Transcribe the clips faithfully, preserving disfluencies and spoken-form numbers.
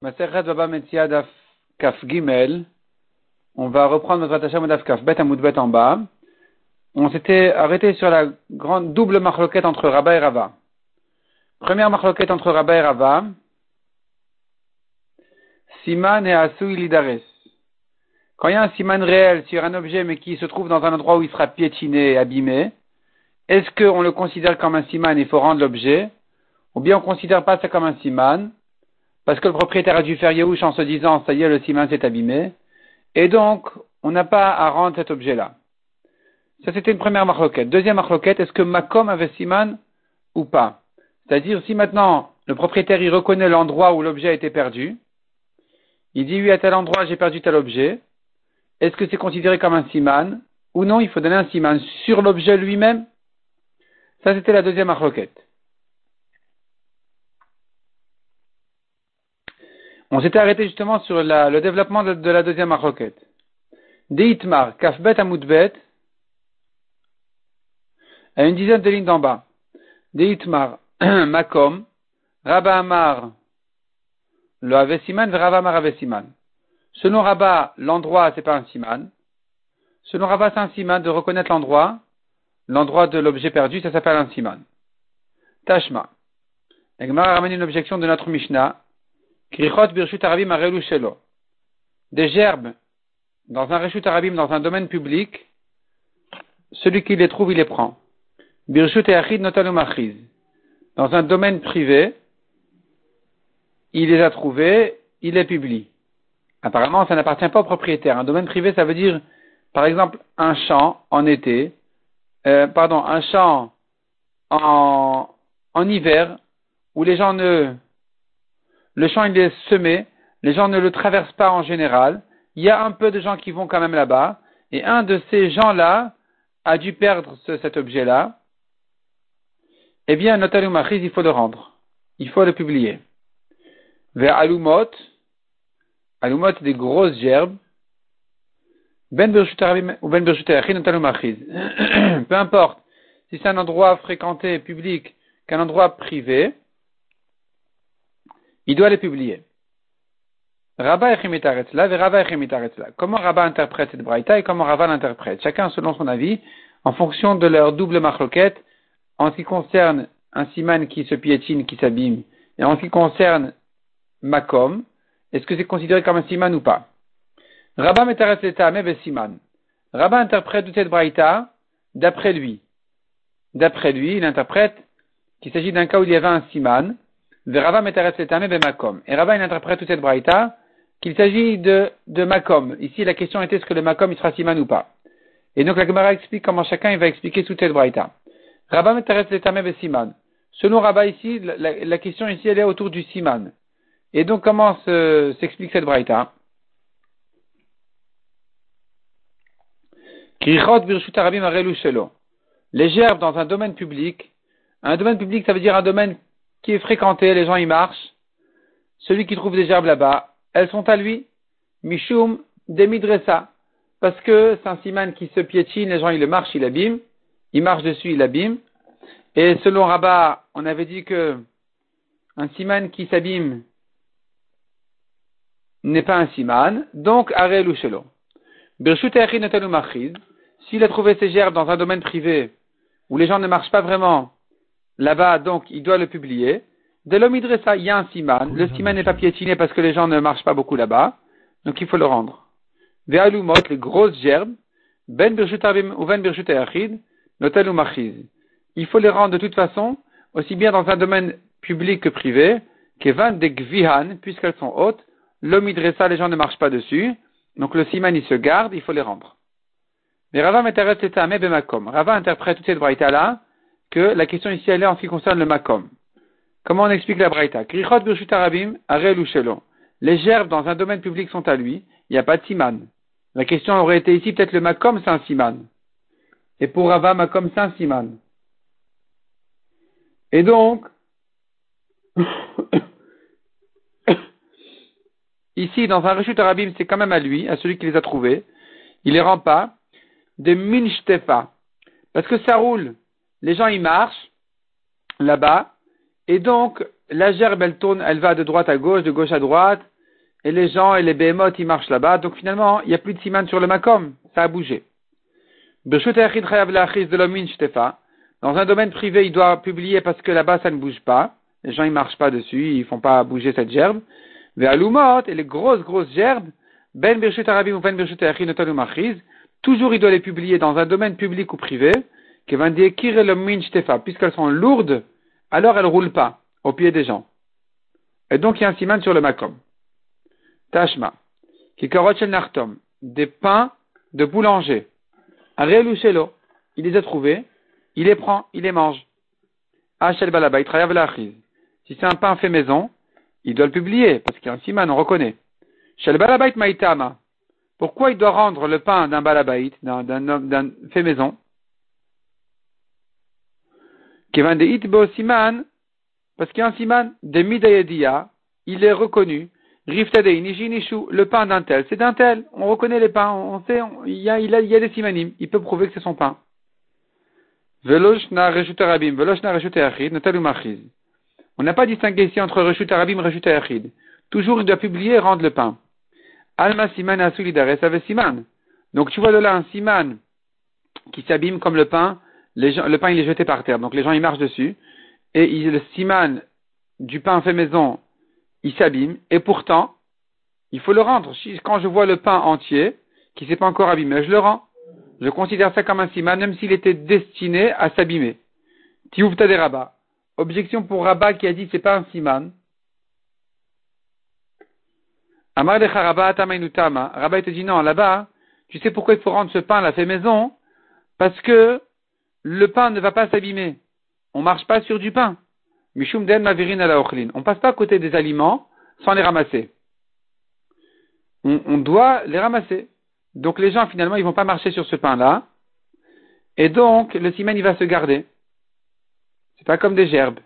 Masechet Baba Metzia Daf Kaf Gimel. On va reprendre notre attaché à Daf Kaf Bet Amoud Bet en bas. On s'était arrêté sur la grande double marloquette entre Rabba et Rava. Première marloquette entre Rabba et Rava. Siman et Asui Lidares. Quand il y a un siman réel sur un objet mais qui se trouve dans un endroit où il sera piétiné et abîmé, est-ce qu'on le considère comme un siman et il faut rendre l'objet, ou bien on ne considère pas ça comme un siman parce que le propriétaire a dû faire Yehush en se disant ça y est, le siman s'est abîmé, et donc on n'a pas à rendre cet objet-là. Ça c'était une première marloquette. Deuxième marloquette, est-ce que Makom avait siman ou pas? C'est-à-dire si maintenant le propriétaire il reconnaît l'endroit où l'objet a été perdu, il dit oui à tel endroit j'ai perdu tel objet, est-ce que c'est considéré comme un siman ou non? Il faut donner un siman sur l'objet lui-même. Ça c'était la deuxième marloquette. On s'était arrêté justement sur la, le développement de, de la deuxième marloquette. Deitmar, Kafbet Amoudbet, à une dizaine de lignes d'en bas. Deitmar, Makom, Rabba Amar, le Avesiman, Rabba Amar Avesiman. Selon Rabba, l'endroit c'est pas un siman. Selon Rabba, c'est un siman de reconnaître l'endroit. L'endroit de l'objet perdu, ça s'appelle un siman. Tashma. La Gemara ramène une objection de notre Mishnah. Krichot birshut arabim arelu shelo. Des gerbes dans un reshut arabim, dans un domaine public, celui qui les trouve, il les prend. Birshut eachid notalu machiz. Dans un domaine privé, il les a trouvés, il les publie. Apparemment, ça n'appartient pas au propriétaire. Un domaine privé, ça veut dire, par exemple, un champ en été, euh, pardon, un champ en, en hiver, où les gens ne, le champ il est semé, les gens ne le traversent pas en général, il y a un peu de gens qui vont quand même là-bas, et un de ces gens-là a dû perdre ce, cet objet-là, eh bien, notalu machiz, il faut le rendre. Il faut le publier. Vers alumot, alumot des grosses gerbes, ben birshut arabim ou ben birshut eachid notalu machiz. Peu importe, si c'est un endroit fréquenté, public, qu'un endroit privé, il doit les publier. Rabba echimitaretzla, ve Rabba echimitaretzla. Comment Rabba interprète cette braïta et comment Rava l'interprète? Chacun selon son avis, en fonction de leur double marloquette, en ce qui concerne un siman qui se piétine, qui s'abîme, et en ce qui concerne Makom, est-ce que c'est considéré comme un siman ou pas? Rabba metaretz letame ve siman. Rabba interprète toute cette braïta d'après lui. D'après lui, il interprète qu'il s'agit d'un cas où il y avait un siman, ve Rava metaretz letame ve Makom. Et Rabba il interprète toute cette braïta qu'il s'agit de, de Makom. Ici, la question était est-ce que le Makom il sera siman ou pas? Et donc la Gemara explique comment chacun il va expliquer toute cette braïta. Rabba metaretz letame ve siman. Selon Rabba ici, la, la, la question ici elle est autour du siman. Et donc comment se, s'explique cette braïta? Krichot birshut arabim arelu shelo. Les gerbes dans un domaine public. Un domaine public, ça veut dire un domaine qui est fréquenté, les gens y marchent. Celui qui trouve des gerbes là-bas, elles sont à lui. Mishum demidresa. Parce que c'est un siman qui se piétine, les gens ils le marchent, il abîme. Il marche dessus, il abîme. Et selon Rabba, on avait dit que un siman qui s'abîme n'est pas un siman. Donc, arelu shelo. Birshut eachid notalu machiz. S'il a trouvé ses gerbes dans un domaine privé où les gens ne marchent pas vraiment là-bas, donc il doit le publier. De l'omidresa, il y a un siman. Le siman n'est pas piétiné parce que les gens ne marchent pas beaucoup là-bas, donc il faut le rendre. Ve'alumot, les grosses gerbes, ben birshut arabim ou ben birshut eachid notalu machiz. Il faut les rendre de toute façon, aussi bien dans un domaine public que privé, kevan de gvihan, puisqu'elles sont hautes. L'omidresa, les gens ne marchent pas dessus, donc le siman il se garde, il faut les rendre. Mais Rava metaretz letame be Makom. Rava interprète toute cette braïta-là, que la question ici elle est en ce qui concerne le Makom. Comment on explique la braïta? Krichot birshut arabim arelu shelo. Les gerbes dans un domaine public sont à lui, il n'y a pas de siman. La question aurait été ici, peut-être le Makom c'est un siman. Et pour Rava, Makom c'est un siman. Et donc, ici dans un reshut arabim c'est quand même à lui, à celui qui les a trouvés. Il les rend pas. De minstefa. Parce que ça roule. Les gens y marchent là-bas, et donc la gerbe elle tourne, elle va de droite à gauche, de gauche à droite, et les gens et les behemoths, ils marchent là-bas. Donc finalement, il n'y a plus de siman sur le makom. Ça a bougé. Dans un domaine privé, il doit publier parce que là-bas, ça ne bouge pas. Les gens, ils marchent pas dessus, ils font pas bouger cette gerbe. Vers l'umot, et les grosses, grosses gerbes, ben birshut arabim ou ben birshut ayachid notalu machiz, toujours il doit les publier dans un domaine public ou privé, qui va dire kire le min shtefa, puisqu'elles sont lourdes, alors elles roulent pas au pied des gens. Et donc, il y a un siman sur le makom. Tashma. Kikarot shel nartom. Des pains de boulanger. Arel ou shelo. Il les a trouvés. Il les prend. Il les mange. Hachel balaba. Il travaille la achiz. Si c'est un pain fait maison, il doit le publier, parce qu'il y a un siman, on reconnaît. Shel balabait maïtama. Pourquoi il doit rendre le pain d'un balabait, d'un, d'un, d'un fait maison? Kevan de itbo siman. Parce qu'il y a un siman, de midayediya, il est reconnu, riftadei, nishi nishu, le pain d'un tel, c'est d'un tel, on reconnaît les pains, on sait, on, il, y a, il, a, il y a des simanim, il peut prouver que c'est son pain. Velosh na reshut arabim, velosh na reshut ayachid, notalu machiz. On n'a pas distingué ici entre reshut arabim et reshut ayachid. Toujours il doit publier et rendre le pain. Alma siman asulidares ave siman. Donc tu vois de là un siman qui s'abîme comme le pain, les gens, le pain il est jeté par terre, donc les gens ils marchent dessus. Et il, le siman du pain fait maison, il s'abîme, et pourtant, il faut le rendre. Quand je vois le pain entier, qui s'est pas encore abîmé, je le rends. Je considère ça comme un siman, même s'il était destiné à s'abîmer. Tiouvta des Rabat. Objection pour Rabat qui a dit c'est pas un siman. Amar de Rabat Tamainutama. Rabat te dit non, là-bas, tu sais pourquoi il faut rendre ce pain là fait maison? Parce que le pain ne va pas s'abîmer. On marche pas sur du pain. Mishum den mavirin ala ochlin. On passe pas à côté des aliments sans les ramasser. On, on doit les ramasser. Donc les gens finalement ils vont pas marcher sur ce pain-là. Et donc le siman il va se garder. C'est pas comme des gerbes.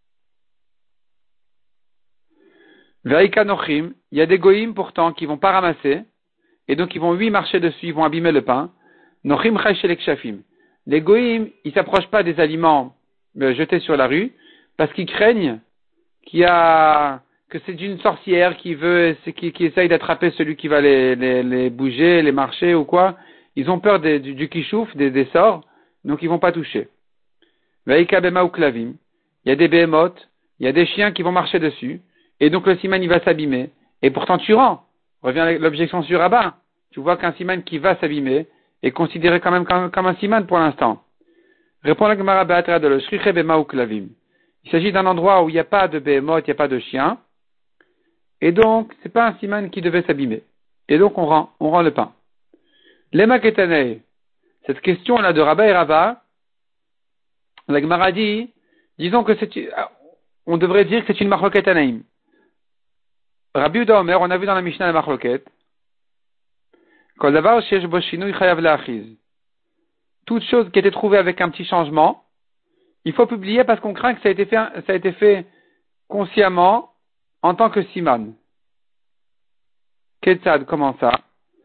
Veika nochim. Il y a des goïms pourtant qui vont pas ramasser. Et donc ils vont oui marcher dessus, ils vont abîmer le pain. Nochim chay shelek shafim. Les goïms ils s'approchent pas des aliments jetés sur la rue, parce qu'ils craignent qu'il y a, que c'est une sorcière qui veut, qui, qui essaye d'attraper celui qui va les, les, les bouger, les marcher ou quoi. Ils ont peur des, du, du kishouf, des, des sorts, donc ils vont pas toucher. Veika bema ou klavim. Il y a des behemoths, il y a des chiens qui vont marcher dessus, et donc le siman il va s'abîmer. Et pourtant tu rends. Revient l'objection sur Rabat. Tu vois qu'un siman qui va s'abîmer est considéré quand même comme, comme un siman pour l'instant. Répond la Gemara Be'atra de le Shriche Bema ou Klavim. Il s'agit d'un endroit où il n'y a pas de behemoth, il n'y a pas de chien. Et donc, c'est pas un siman qui devait s'abîmer. Et donc, on rend, on rend le pain. Lema Ketanei. Cette question-là de Rabat et Rava, la Gemara dit, disons que c'est, on devrait dire que c'est une marloquet Tanaïm. Rabbi Uda Omer, on a vu dans la Mishnah la marloquet. Kol davar sheyesh bo shinui chayav le'achiz. Toute chose qui a été trouvée avec un petit changement, il faut publier parce qu'on craint que ça a été fait, ça a été fait consciemment en tant que siman. Ketzad, comment ça?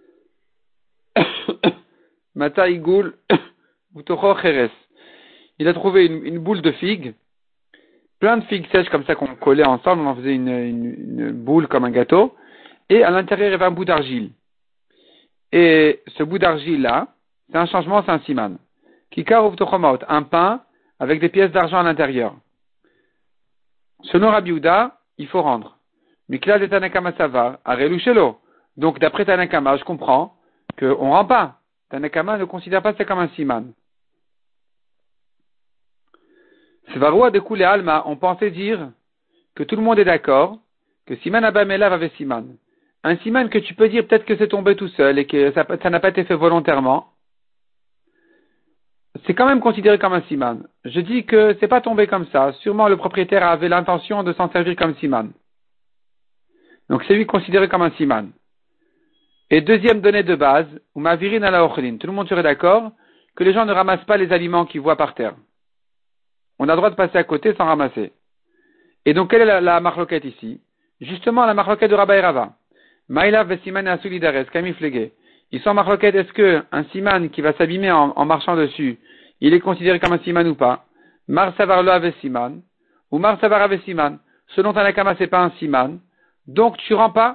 Mata igul utocho cheres. Il a trouvé une, une boule de figues, plein de figues sèches comme ça qu'on collait ensemble, on en faisait une, une, une boule comme un gâteau, et à l'intérieur il y avait un bout d'argile. Et ce bout d'argile là, c'est un changement, c'est un siman. Kikar uvtochomaot, un pain avec des pièces d'argent à l'intérieur. Selon Rabbi Yehuda, il faut rendre. Mikla de Tanakama Savar, Arelu Shelo. Donc d'après Tanakama, je comprends qu'on ne rend pas. Tanakama ne considère pas ça comme un siman. Svaroua de Koulé Alma, on pensait dire que tout le monde est d'accord que siman abamelav avait siman. Un siman que tu peux dire peut-être que c'est tombé tout seul et que ça, ça n'a pas été fait volontairement. C'est quand même considéré comme un siman. Je dis que c'est pas tombé comme ça. Sûrement le propriétaire avait l'intention de s'en servir comme siman. Donc c'est lui considéré comme un siman. Et deuxième donnée de base, ou mavirin ala ochlin. Tout le monde serait d'accord que les gens ne ramassent pas les aliments qu'ils voient par terre. On a le droit de passer à côté sans ramasser. Et donc quelle est la, la marloquette ici? Justement la marloquette de Rabba et Rava. Maïla vesiman asulidares, kamiflege. Ils sont en marloquette, est-ce que un siman qui va s'abîmer en, en marchant dessus, il est considéré comme un siman ou pas? Mar savar lo ave siman, ou mar savar ave siman. Selon Tanakama, c'est pas un siman. Donc tu rends pas,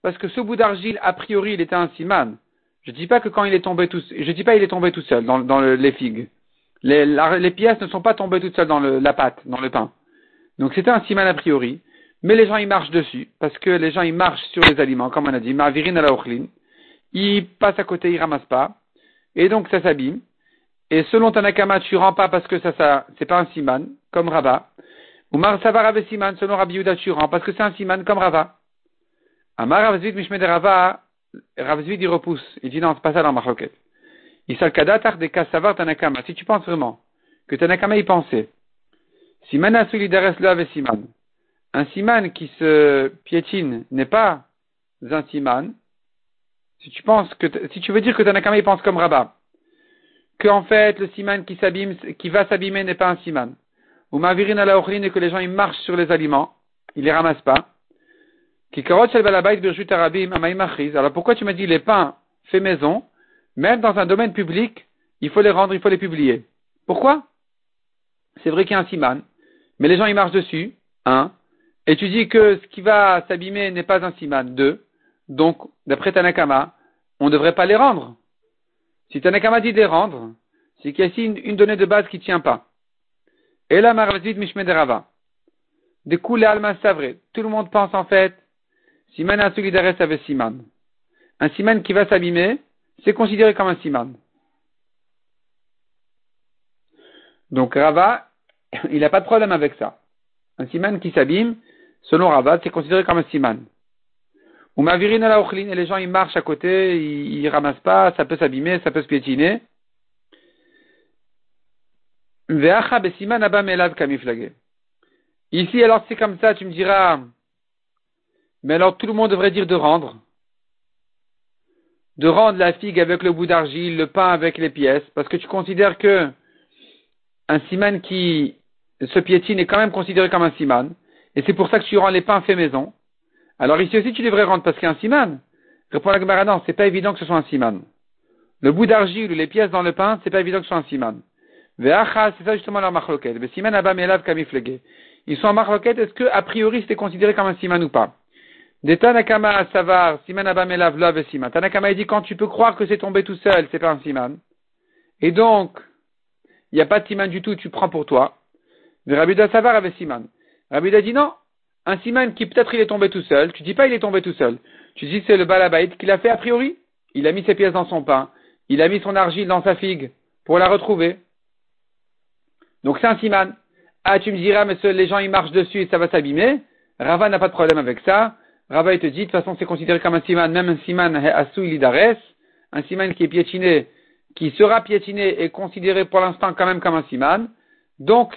parce que ce bout d'argile, a priori, il était un siman. Je dis pas que quand il est tombé tout, je dis pas il est tombé tout seul dans, dans le, les figues. Les, la, les pièces ne sont pas tombées toutes seules dans le, la pâte, dans le pain. Donc c'était un siman a priori, mais les gens ils marchent dessus, parce que les gens ils marchent sur les aliments, comme on a dit, ma'avirin ala ochlin. Ils passent à côté, ils ramassent pas, et donc ça s'abîme. Et selon Tanakama, tu rends pas parce que ça, ça, c'est pas un siman, comme Rava. Ou Mar Savar Ave Siman, selon Rabbi Yehuda, tu rends parce que c'est un siman, comme Rava. Amar Ravzvid Mishmed Rava, Ravzvid il repousse, il dit non, c'est pas ça dans ma roquette. Il s'alkadatar de Kassavar Tanakama. Si tu penses vraiment que Tanakama y pensait, Simana Solidares le Ave Siman, un siman qui se piétine n'est pas un siman, si tu penses que, si tu veux dire que Tanakama y pense comme Rava, que en fait le siman qui s'abîme, qui va s'abîmer n'est pas un siman, ou mavirin ala ochlin et que les gens ils marchent sur les aliments, ils les ramassent pas. Alors pourquoi tu m'as dit les pains faits maison, même dans un domaine public, il faut les rendre, il faut les publier. Pourquoi? C'est vrai qu'il y a un siman, mais les gens ils marchent dessus, un, et tu dis que ce qui va s'abîmer n'est pas un siman, deux, donc d'après Tanakama, on ne devrait pas les rendre. Si Tanakama dit de les rendre, c'est qu'il y a ici une, une donnée de base qui ne tient pas. Et là, Maravzid Mishmed Rava. De Koule Alma Savre. Tout le monde pense en fait, Siman a solidares avec Siman. Un Siman qui va s'abîmer, c'est considéré comme un Siman. Donc Rava, il n'a pas de problème avec ça. Un Siman qui s'abîme, selon Rava, c'est considéré comme un Siman. Ou Mavirin ala ochlin, et les gens ils marchent à côté, ils, ils ramassent pas, ça peut s'abîmer, ça peut se piétiner. Ve'acha besiman abam elav kamiflage. Ici, alors c'est comme ça, tu me diras, mais alors tout le monde devrait dire de rendre. De rendre la figue avec le bout d'argile, le pain avec les pièces, parce que tu considères que un siman qui se piétine est quand même considéré comme un siman, et c'est pour ça que tu rends les pains faits maison. Alors ici aussi tu devrais rendre parce qu'il y a un siman. Répond la Gemara, non, c'est pas évident que ce soit un siman. Le bout d'argile ou les pièces dans le pain, c'est pas évident que ce soit un siman. Ve'acha, c'est ça justement leur marloquette. Le siman abam elav kamiflege. Ils sont en marloquette, est-ce que, a priori, c'était considéré comme un siman ou pas? De Tanakama savar, siman abam elav lo ave siman. Tanakama, il dit, quand tu peux croire que c'est tombé tout seul, c'est pas un siman. Et donc, il n'y a pas de siman du tout, tu prends pour toi. Mais Rabbi Yehuda savar ave siman. Rabbi Yehuda dit non. Un siman qui peut-être il est tombé tout seul, tu dis pas il est tombé tout seul. Tu dis c'est le balabait qu'il a fait a priori. Il a mis ses pièces dans son pain. Il a mis son argile dans sa figue pour la retrouver. Donc c'est un siman. Ah, tu me diras, mais les gens ils marchent dessus et ça va s'abîmer. Rava n'a pas de problème avec ça. Rava il te dit, de toute façon c'est considéré comme un siman, même un siman asou ilidares, un siman qui est piétiné, qui sera piétiné est considéré pour l'instant quand même comme un siman. Donc,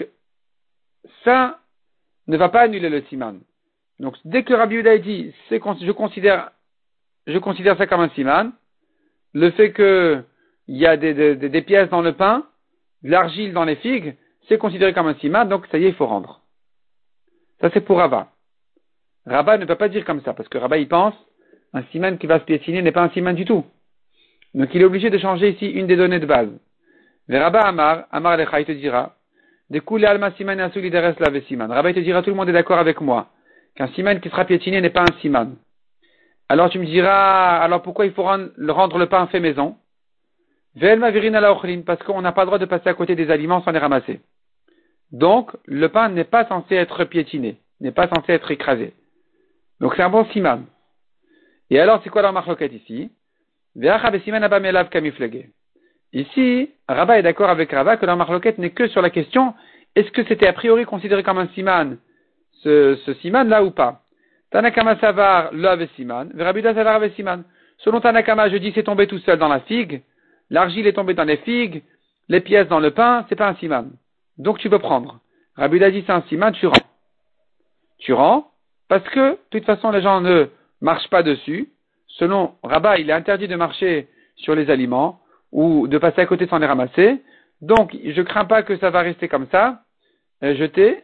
ça ne va pas annuler le siman. Donc, dès que Rabbi Yehuda dit, c'est, je considère, je considère ça comme un siman, le fait que il y a des, des, des pièces dans le pain, de l'argile dans les figues, c'est considéré comme un siman, donc ça y est, il faut rendre. Ça c'est pour Rava. Rava ne peut pas dire comme ça, parce que Rava il pense, un siman qui va se piétiner n'est pas un siman du tout. Donc il est obligé de changer ici une des données de base. Mais Rava Amar, Amar Lecha, il te dira, de Koule Alma Siman Asu Lideres Lave Siman. Rava il te dira, tout le monde est d'accord avec moi, qu'un siman qui sera piétiné n'est pas un siman. Alors tu me diras, alors pourquoi il faut rendre, rendre le pain fait maison? Ve'el mavirin ala ochlin, parce qu'on n'a pas le droit de passer à côté des aliments sans les ramasser. Donc, le pain n'est pas censé être piétiné, n'est pas censé être écrasé. Donc c'est un bon siman. Et alors, c'est quoi leur marloquette ici? Ve'acha besiman abam elav kamiflege. Ici, Rava est d'accord avec Rava que leur marloquette n'est que sur la question, est-ce que c'était a priori considéré comme un siman, ce, ce siman là ou pas? Tanakama savar lo ave siman, Rabbi Yehuda savar ave siman. Selon Tanakama, je dis c'est tombé tout seul dans la figue, l'argile est tombée dans les figues, les pièces dans le pain, c'est pas un siman. Donc tu peux prendre. Rabbi Yehuda dit c'est un siman, tu rends. Tu rends, parce que, de toute façon, les gens ne marchent pas dessus. Selon Rabba, il est interdit de marcher sur les aliments, ou de passer à côté sans les ramasser. Donc, je crains pas que ça va rester comme ça, euh, jeté.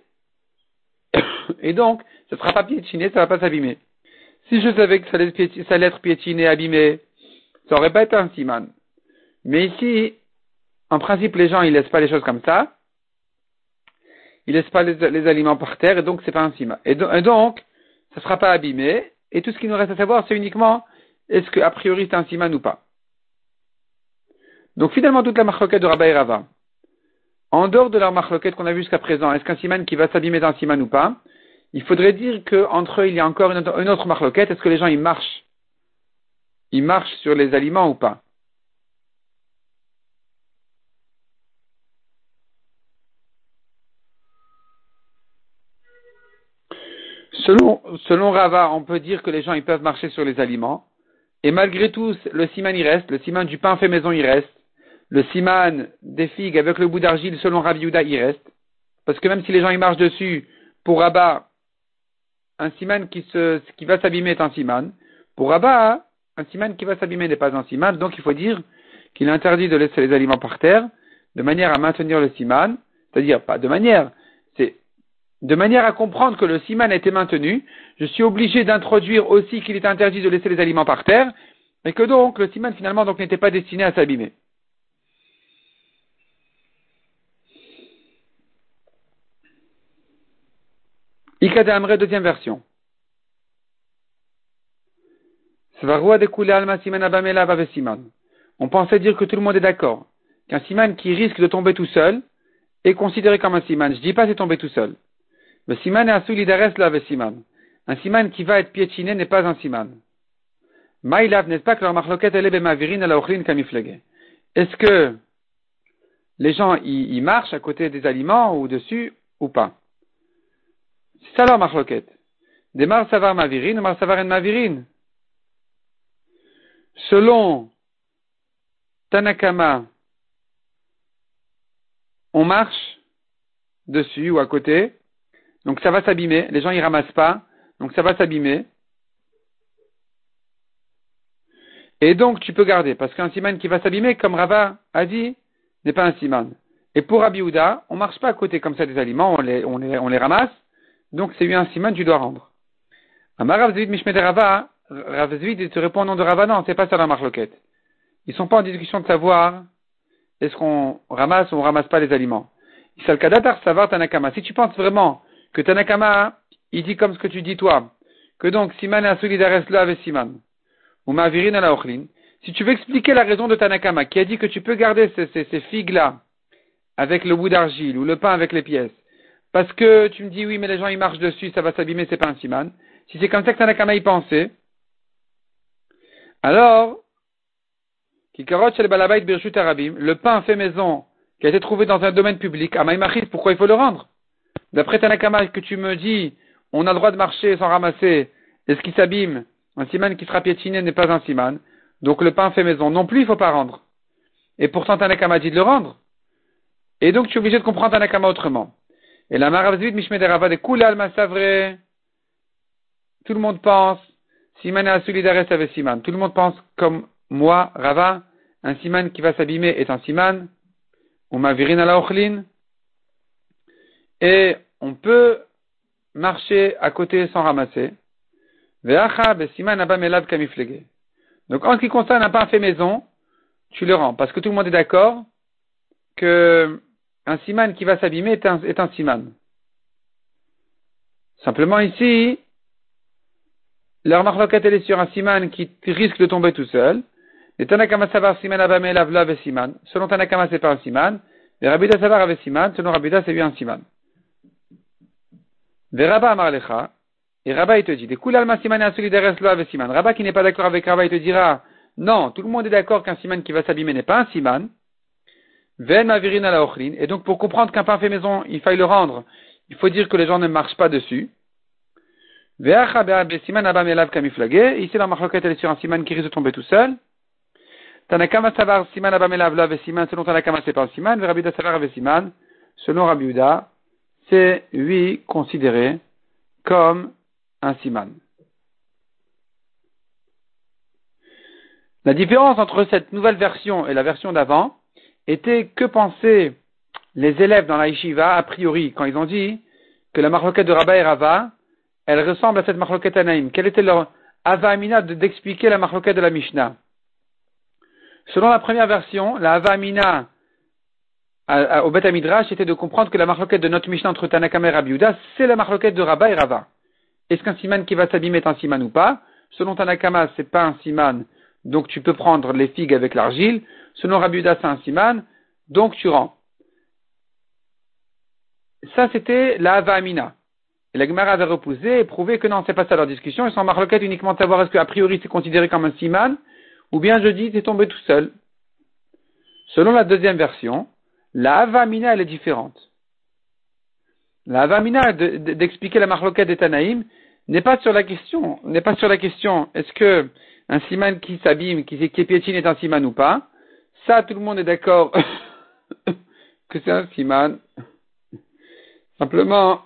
Et donc, ça ne sera pas piétiné, ça va pas s'abîmer. Si je savais que ça allait, piétiner, ça allait être piétiné, abîmé, ça aurait pas été un siman. Mais ici, en principe, les gens, ils laissent pas les choses comme ça. Ils laissent pas les, les aliments par terre, et donc c'est pas un siman. Et, do, et donc, ça sera pas abîmé, et tout ce qui nous reste à savoir, c'est uniquement est-ce que a priori c'est un siman ou pas. Donc finalement, toute la marloquette de Rabba et Rava, en dehors de leur marloquette qu'on a vu jusqu'à présent, est-ce qu'un siman qui va s'abîmer est un siman ou pas, il faudrait dire qu'entre eux, il y a encore une autre, une autre marloquette, est-ce que les gens ils marchent Ils marchent sur les aliments ou pas? Selon, selon Rava, on peut dire que les gens ils peuvent marcher sur les aliments. Et malgré tout, le siman il reste, le siman du pain fait maison il reste, le siman des figues avec le bout d'argile selon Rabbi Yehuda il reste. Parce que même si les gens ils marchent dessus, pour Rabba, un siman qui, se, qui va s'abîmer est un siman. Pour Rabba, un siman qui va s'abîmer n'est pas un siman. Donc il faut dire qu'il est interdit de laisser les aliments par terre, de manière à maintenir le siman, c'est-à-dire pas de manière, c'est de manière à comprendre que le siman a été maintenu, je suis obligé d'introduire aussi qu'il est interdit de laisser les aliments par terre, et que donc le siman finalement donc n'était pas destiné à s'abîmer. Ikada Amre, deuxième version. On pensait dire que tout le monde est d'accord, qu'un siman qui risque de tomber tout seul est considéré comme un siman. Je dis pas c'est tomber tout seul. Le siman est assouli d'arrest là avec siman. Un siman qui va être piétiné n'est pas un siman. Maïlav n'est pas que leur marloquette elle est bemavirin à la ochlin kamiflege. Est-ce que les gens y, y marchent à côté des aliments ou dessus ou pas? C'est ça leur marloquette. Des mar savar mavirin ou mar savar en mavirin. Selon Tanakama, on marche dessus ou à côté. Donc ça va s'abîmer, les gens y ramassent pas, donc ça va s'abîmer. Et donc tu peux garder, parce qu'un siman qui va s'abîmer, comme Rava a dit, n'est pas un siman. Et pour Rabbi Yehuda, on marche pas à côté comme ça des aliments, on les, on les, on les ramasse, donc c'est lui un siman, tu dois rendre. Amar Rav Zvid Mishmei de Rava, Rav Zvid te répond au nom de Rava, non, c'est pas ça la marloquette. Ils sont pas en discussion de savoir est-ce qu'on ramasse ou on ramasse pas les aliments. Isalkadatar savar Tanakama. Si tu penses vraiment que Tanakama, il dit comme ce que tu dis toi, que donc Siman est solidaire là avec Siman, ou Mavirin à la Ochlin, si tu veux expliquer la raison de Tanakama, qui a dit que tu peux garder ces, ces, ces figues-là avec le bout d'argile, ou le pain avec les pièces, parce que tu me dis oui, mais les gens ils marchent dessus, ça va s'abîmer, c'est pas un Siman. Si c'est comme ça que Tanakama y pensait, alors, Kikarot shel balabait birshut arabim, le pain fait maison, qui a été trouvé dans un domaine public, à Maïmachis, pourquoi il faut le rendre? D'après Tanakama, que tu me dis, on a le droit de marcher sans ramasser, est-ce qu'il s'abîme? Un siman qui sera piétiné n'est pas un siman. Donc le pain fait maison non plus, il ne faut pas rendre. Et pourtant Tanakama dit de le rendre. Et donc tu es obligé de comprendre Tanakama autrement. Et la Maravzvid Mishmei de Rava de Kulal Masavre, tout le monde pense, siman est solidaire avec siman. Tout le monde pense comme moi, Rava, un siman qui va s'abîmer est un siman, ou mavirin à la ochlin. Et on peut marcher à côté sans ramasser. Donc en ce qui concerne un pain fait maison, tu le rends. Parce que tout le monde est d'accord que un siman qui va s'abîmer est un, est un siman. Simplement ici, leur marloquette elle est sur un siman qui risque de tomber tout seul. Et Tanakama savar siman abame elav lav siman. Selon Tanakama c'est pas un siman. Et Rabida savar ave siman. Selon Rabida c'est lui un siman. Veraba amarlecha, et Rabba il te dit, des koulalma siman et solidaires lo avec siman. Rabba qui n'est pas d'accord avec Rabba il te dira, non, tout le monde est d'accord qu'un siman qui va s'abîmer n'est pas un siman. Ven mavirin à la ochlin, et donc pour comprendre qu'un pain fait maison, il faille le rendre, il faut dire que les gens ne marchent pas dessus. Veacha be'abe siman abam elav kamiflage, ici la marloquette elle est sur un siman qui risque de tomber tout seul. Tanakama savar siman abam elav lo avec siman, selon Tanakama c'est pas un siman, Rabida savar avec siman, selon Rabbi Yehuda, c'est lui considéré comme un siman. La différence entre cette nouvelle version et la version d'avant était que pensaient les élèves dans la yeshiva a priori quand ils ont dit que la marloquette de Rabba et Rava, elle ressemble à cette marloquette Anaïm. Quel était leur Hava Amina d'expliquer la marloquette de la Mishnah? Selon la première version, la Hava Amina au Beth Midrash était de comprendre que la marloquette de notre Mishnah entre Tanakama et Rabbi Yehuda, c'est la marloquette de Rabba et Rava. Est-ce qu'un siman qui va s'abîmer est un siman ou pas? Selon Tanakama, c'est pas un siman, donc tu peux prendre les figues avec l'argile. Selon Rabbi Yehuda, c'est un siman, donc tu rends. Ça, c'était la Hava Amina. Et la Gemara avait repoussé et prouvé que non, c'est pas ça leur discussion. Ils sont en marloquette uniquement de savoir est-ce qu'a priori c'est considéré comme un siman, ou bien je dis c'est tombé tout seul. Selon la deuxième version, la Hava Amina, elle est différente. La Hava Amina de, de, d'expliquer la marloquette des Tanaïm n'est pas sur la question, n'est pas sur la question est-ce que un siman qui s'abîme, qui, qui piétine est un siman ou pas. Ça, tout le monde est d'accord que c'est un siman. Simplement,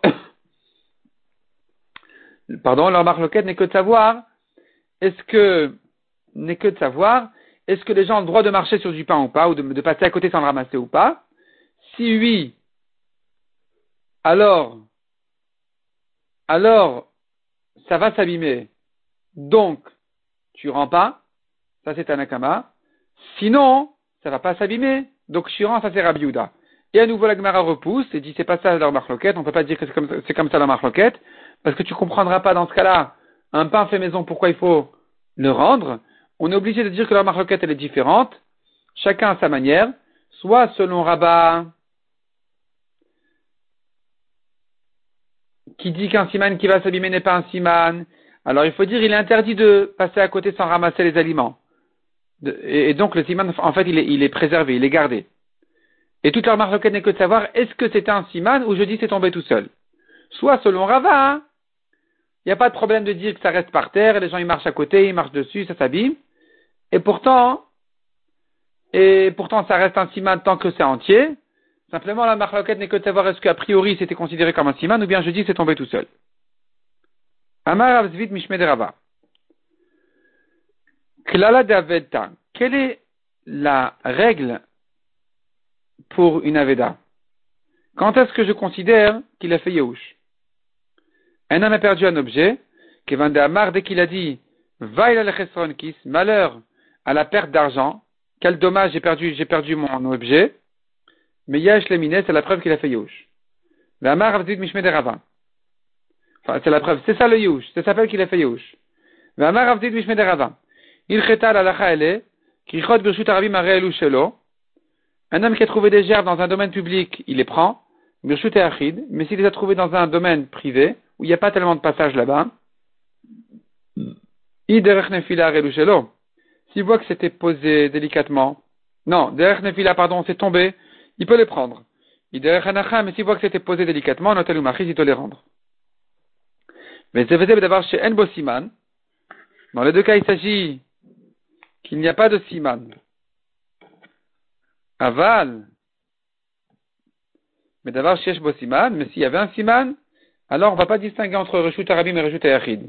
pardon, leur marloquette n'est que de savoir, est-ce que, n'est que de savoir, est-ce que les gens ont le droit de marcher sur du pain ou pas, ou de, de passer à côté sans le ramasser ou pas? Si oui, alors, alors, ça va s'abîmer. Donc, tu rends pas. Ça, c'est Tanakama. Sinon, ça va pas s'abîmer. Donc, tu rends, ça, c'est Rabbi Yehuda. Et à nouveau, la Gemara repousse et dit, c'est pas ça leur marloquette. On peut pas dire que c'est comme, c'est comme ça leur marloquette. Parce que tu comprendras pas dans ce cas-là. Un pain fait maison, pourquoi il faut le rendre? On est obligé de dire que leur marloquette, elle est différente. Chacun à sa manière. Soit selon Rabat, qui dit qu'un siman qui va s'abîmer n'est pas un siman. Alors il faut dire il est interdit de passer à côté sans ramasser les aliments. De, et, et donc le siman, en fait, il est, il est préservé, il est gardé. Et toute leur marloquette n'est que de savoir est-ce que c'est un siman ou je dis c'est tombé tout seul. Soit selon Rava, hein, il n'y a pas de problème de dire que ça reste par terre, et les gens ils marchent à côté, ils marchent dessus, ça s'abîme. Et pourtant, et pourtant ça reste un siman tant que c'est entier. Simplement la marloquette n'est que de savoir est-ce qu'a priori c'était considéré comme un siman ou bien je dis c'est tombé tout seul. Amar Avzvit Mishme de Rava. Klala d'Aveda. Quelle est la règle pour une Aveda? Quand est-ce que je considère qu'il a fait Yehush? Un homme a perdu un objet, Kevan de Amar, dès qu'il a dit Vaïla le Chesron Kis, malheur à la perte d'argent, quel dommage j'ai perdu, j'ai perdu mon objet, mais Yesh le Minet, c'est la preuve qu'il a fait Yehush. Amar Avzvit Mishme de Rava. Enfin, c'est la preuve, c'est ça le Yehush, ça s'appelle qu'il a fait Yehush. Amar Avzvit Mishme de Rava. Il cheta la lacha ele, qui chot birshut arabim arelu shelo. Un homme qui a trouvé des gerbes dans un domaine public, il les prend, birshut et achid, mais s'il les a trouvés dans un domaine privé, où il n'y a pas tellement de passage là-bas, i derech nefila arelu shelo. S'il voit que c'était posé délicatement, non, derech nefila, pardon, c'est tombé, il peut les prendre. I derech anacha, mais s'il voit que c'était posé délicatement, notel ou machis, il doit les rendre. Mais c'est fait d'avoir chez en siman. Dans les deux cas, il s'agit qu'il n'y a pas de siman. Aval. Mais d'avoir chez bo siman, mais s'il y avait un siman, alors on ne va pas distinguer entre reshut arabim et reshut yachid.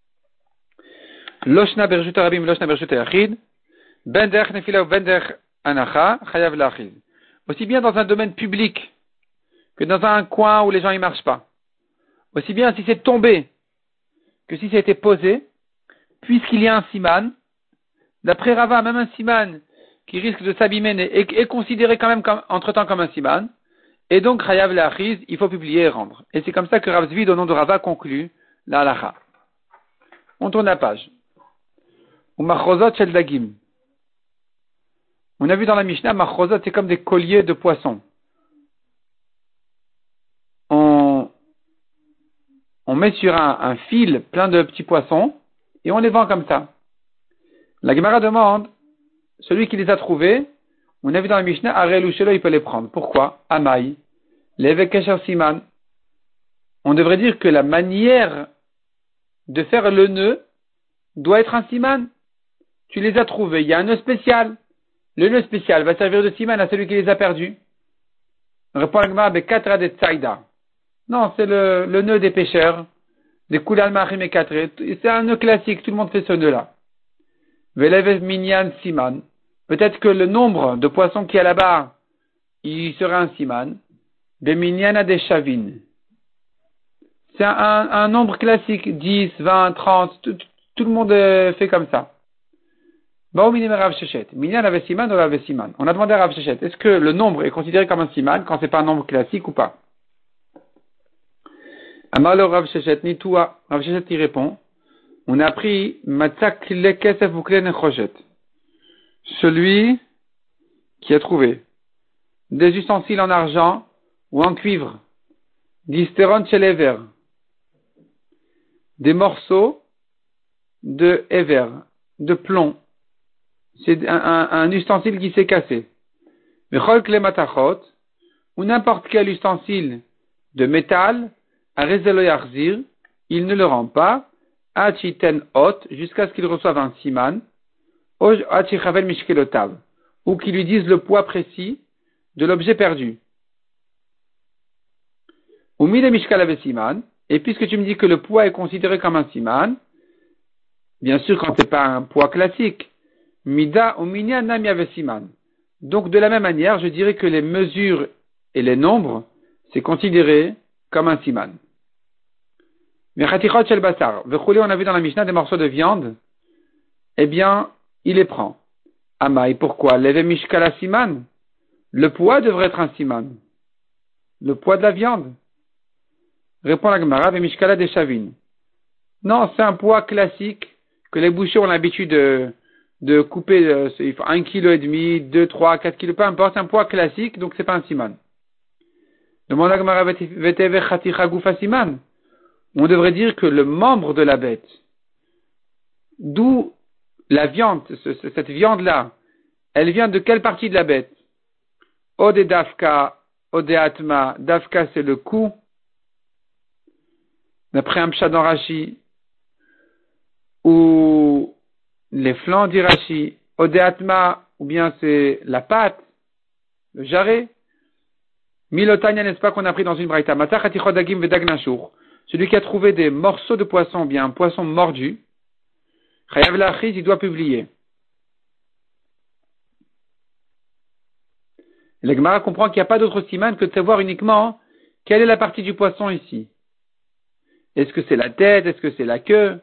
Loshna bereshut arabim, loshna bereshut yachid. Ben derech nefila ou ben derech anacha, chayav l'achiz. Aussi bien dans un domaine public que dans un coin où les gens y marchent pas. Aussi bien si c'est tombé que si ça a été posé, puisqu'il y a un siman, d'après Rava, même un siman qui risque de s'abîmer est, est considéré quand même comme, entre-temps comme un siman, et donc Chayav l'Achiz, il faut publier et rendre. Et c'est comme ça que Rav Zvid, au nom de Rava, conclut la halacha. On tourne la page. Ou Machozot shel dagim. On a vu dans la Mishnah, Machozot, c'est comme des colliers de poissons. On, on met sur un, un fil plein de petits poissons, et on les vend comme ça. La Gemara demande, celui qui les a trouvés, on a vu dans la Mishnah, Arel ou Shelo, il peut les prendre. Pourquoi? Amaï, Levek Kesher Siman. On devrait dire que la manière de faire le nœud doit être un siman. Tu les as trouvés, il y a un nœud spécial. Le nœud spécial va servir de siman à celui qui les a perdus. Répond la Gemara, Bekatra de Tsaïda. Non, c'est le, le nœud des pêcheurs, des Kulal Mahim et Katre. C'est un nœud classique, tout le monde fait ce nœud-là. Velev Minyan Siman. Peut-être que le nombre de poissons qu'il y a là-bas, il sera un siman. Beminyana des Shavin. C'est un, un, un nombre classique, dix, vingt, trente, tout, tout le monde fait comme ça. Baominim Rav Shechet. Minyan avait siman ou avait siman. On a demandé à Rav Shechet, est-ce que le nombre est considéré comme un siman quand c'est pas un nombre classique ou pas? Amalo Rav Shechet, ni toi. Rav Shechet y répond, on a appris Matzak le kesef ou kle nechoshet. Celui qui a trouvé des ustensiles en argent ou en cuivre, d'istéron chez l'éver, des morceaux de éver, de plomb. C'est un, un, un ustensile qui s'est cassé. Mechol kle matachot, ou n'importe quel ustensile de métal, à rezelo yarzir, il ne le rend pas, achiten hot, jusqu'à ce qu'il reçoive un siman, achichavel mishkelotav, ou qu'il lui dise le poids précis de l'objet perdu. Ou mi de mishkalav siman, et puisque tu me dis que le poids est considéré comme un siman, bien sûr quand c'est pas un poids classique, mida ou minyan nam yav siman. Donc de la même manière, je dirais que les mesures et les nombres, c'est considéré comme un siman. Mais chatichot shel basar, vechulé, on a vu dans la Mishnah des morceaux de viande, eh bien, il les prend. Amaï, pourquoi? Leve mishkala siman. Le poids devrait être un siman. Le poids de la viande. Répond la Gemara, ve mishkala des chavines. Non, c'est un poids classique que les bouchers ont l'habitude de, de couper, euh, il faut un kilo et demi, deux, trois, quatre kilos, peu importe, c'est un poids classique, donc c'est pas un siman. Demande la Gemara, veteve chaticha gufa siman. On devrait dire que le membre de la bête, d'où la viande, ce, ce, cette viande-là, elle vient de quelle partie de la bête? Ode dafka, ode atma, dafka c'est le cou, d'après un pshat dans Rashi, ou les flancs d'Irashi, ode atma, ou bien c'est la pâte, le jarret. Milotanya, n'est-ce pas qu'on a pris dans une braïta? Matach atichodagim vedagnashur. Celui qui a trouvé des morceaux de poisson, bien un poisson mordu, chayav l'achiz, il doit publier. Le Gemara comprend qu'il n'y a pas d'autre siman que de savoir uniquement quelle est la partie du poisson ici. Est-ce que c'est la tête? Est-ce que c'est la queue?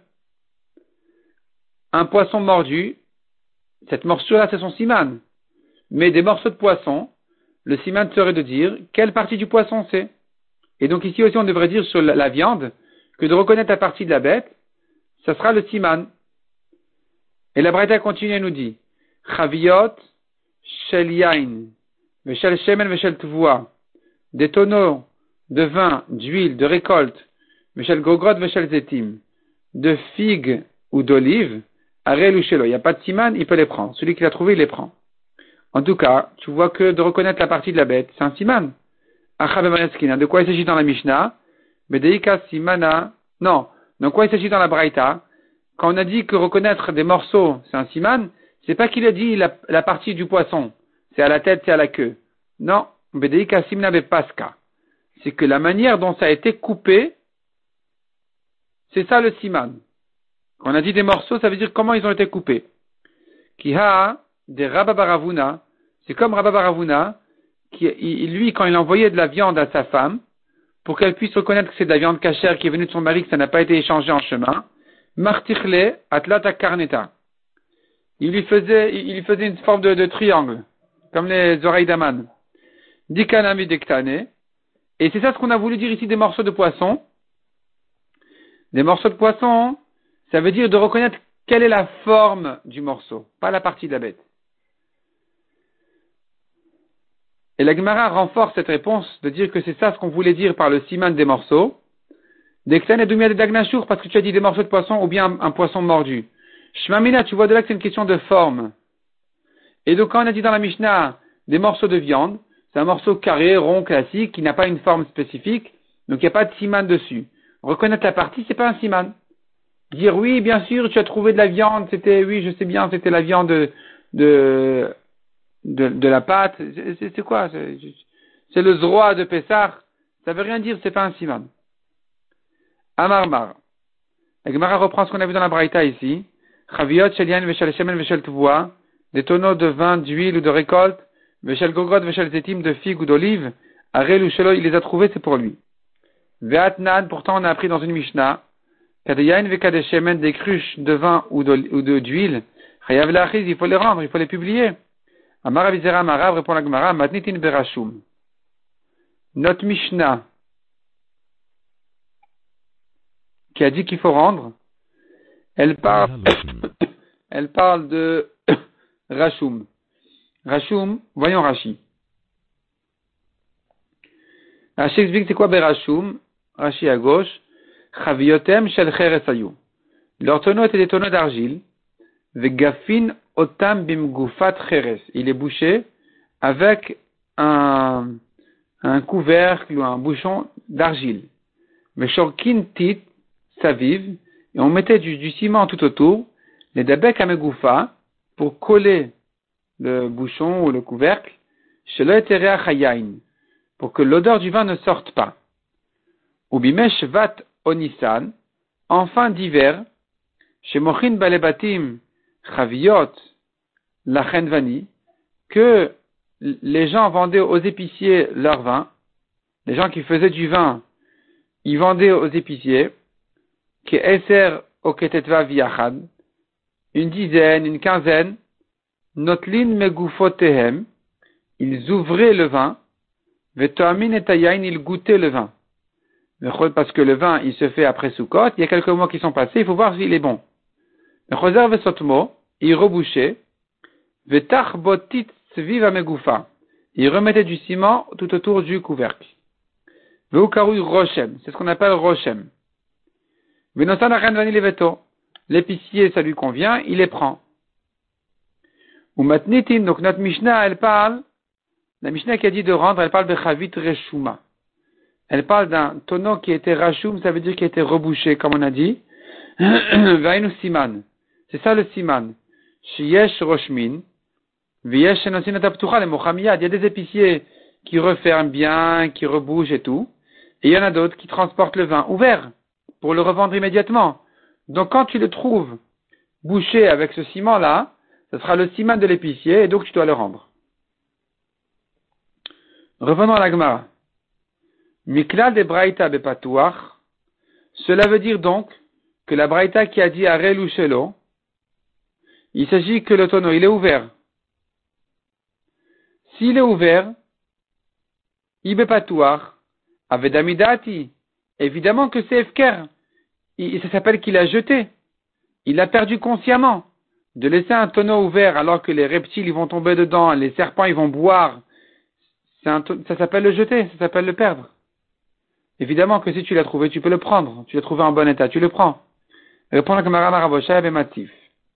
Un poisson mordu, cette morsure-là, c'est son siman. Mais des morceaux de poisson, le siman serait de dire quelle partie du poisson c'est. Et donc ici aussi on devrait dire sur la, la viande que de reconnaître la partie de la bête, ça sera le siman. Et la Braïta continue et nous dit Chaviot shel yain veshel shemen veshel tvua, des tonneaux de vin, d'huile, de récolte, veshel gogrod veshel zetim, de figues ou d'olives, arel ou shelo. Il n'y a pas de siman, il peut les prendre. Celui qui l'a trouvé, il les prend. En tout cas, tu vois que de reconnaître la partie de la bête, c'est un siman. De quoi il s'agit dans la Mishnah? Bedeika simana. Non. De quoi il s'agit dans la Braïta? Quand on a dit que reconnaître des morceaux, c'est un siman, c'est pas qu'il a dit la, la partie du poisson. C'est à la tête, c'est à la queue. Non. Bedeika simna bepaska. C'est que la manière dont ça a été coupé, c'est ça le siman. Quand on a dit des morceaux, ça veut dire comment ils ont été coupés. Kiha de Rabba Baravuna. C'est comme Rabba Baravuna, qui, lui, quand il envoyait de la viande à sa femme, pour qu'elle puisse reconnaître que c'est de la viande cachère qui est venue de son mari, que ça n'a pas été échangé en chemin, martichle atlata carneta. Il lui faisait, il lui faisait une forme de, de triangle, comme les oreilles d'Aman. Dikanami dektane. Et c'est ça ce qu'on a voulu dire ici des morceaux de poisson. Des morceaux de poisson, ça veut dire de reconnaître quelle est la forme du morceau, pas la partie de la bête. Et la Gemara renforce cette réponse de dire que c'est ça ce qu'on voulait dire par le siman des morceaux. D'Ektan et Dumia de Dagnashur, parce que tu as dit des morceaux de poisson ou bien un, un poisson mordu. Shmamina, tu vois de là que c'est une question de forme. Et donc quand on a dit dans la Mishnah des morceaux de viande, c'est un morceau carré, rond, classique, qui n'a pas une forme spécifique, donc il n'y a pas de siman dessus. Reconnaître la partie, c'est pas un siman. Dire oui, bien sûr, tu as trouvé de la viande, c'était, oui, je sais bien, c'était la viande de, de De, de la pâte, c'est, c'est quoi? C'est, c'est le zroa de Pessah. Ça veut rien dire, c'est pas un siman. Amarmar. La Gemara reprend ce qu'on a vu dans la Braïta ici. Chaviot shel yain veshel shemen veshel tvua, des tonneaux de vin, d'huile ou de récolte, veshel gogrod veshel zetim, de figues ou d'olives, arel ou shelo, il les a trouvés, c'est pour lui. Ve'atnan, pourtant on a appris dans une Mishnah, kade yain vekade shemen, des cruches de vin ou, de, ou de, d'huile, chayav l'achiz, il faut les rendre, il faut les publier. Amar Avizera Marav, répond la Gemara, Matnitin Berashum. Notre Mishnah, qui a dit qu'il faut rendre, elle parle, elle parle de Rashum. Rashum, voyons Rashi. Rashi explique c'est quoi Berashum, Rashi à gauche, Chaviotem shel cheres ayu. Leurs tonneaux étaient des tonneaux d'argile, Vegafin otam bimgufat cheres. Il est bouché avec un, un couvercle ou un bouchon d'argile. Meshorkin tit saviv, et on mettait du, du ciment tout autour, les dabek amegufa, pour coller le bouchon ou le couvercle, shelo eterea chayain, pour que l'odeur du vin ne sorte pas. Ubimesh vat onisan, en fin d'hiver, chez Mochin balebatim chaviot lachen vani, que les gens vendaient aux épiciers leur vin, les gens qui faisaient du vin, ils vendaient aux épiciers, que eser oketetva viachad, une dizaine, une quinzaine, notlin megufotehem, ils ouvraient le vin, vetoamin et tayain, ils goûtaient le vin. Parce que le vin, il se fait après Sukkot, il y a quelques mois qui sont passés, il faut voir s'il est bon. Choser vesotmo, il rebouchait, vetach botit sviv amegufa, il remettait du ciment tout autour du couvercle. Veukaru rochem, c'est ce qu'on appelle rochem. Venosan achen vani leveto, l'épicier, ça lui convient, il les prend. Ou matnitin, donc notre Mishnah, elle parle, la Mishnah qui a dit de rendre, elle parle de chavit reshuma. Elle parle d'un tonneau qui était rashum, ça veut dire qui était rebouché, comme on a dit. Vainu siman. C'est ça le siman. Shiyesh roshmin. Viyesh shenosin ataptucha le mochamiyad. Il y a des épiciers qui referment bien, qui rebouchent et tout. Et il y en a d'autres qui transportent le vin ouvert pour le revendre immédiatement. Donc quand tu le trouves bouché avec ce ciment-là, ce sera le siman de l'épicier et donc tu dois le rendre. Revenons à la Gemara. Mikla de Braïta bepatuach. Cela veut dire donc que la Braïta qui a dit Arel ou Shelo, il s'agit que le tonneau, il est ouvert. S'il est ouvert, Ibepatuach, Avedamidati, évidemment que c'est Efker. Il, ça s'appelle qu'il a jeté. Il a perdu consciemment. De laisser un tonneau ouvert alors que les reptiles ils vont tomber dedans, les serpents ils vont boire, c'est un, ça s'appelle le jeter, ça s'appelle le perdre. Évidemment que si tu l'as trouvé, tu peux le prendre. Tu l'as trouvé en bon état, tu le prends. Répond la Gemara Marabosha et Matif.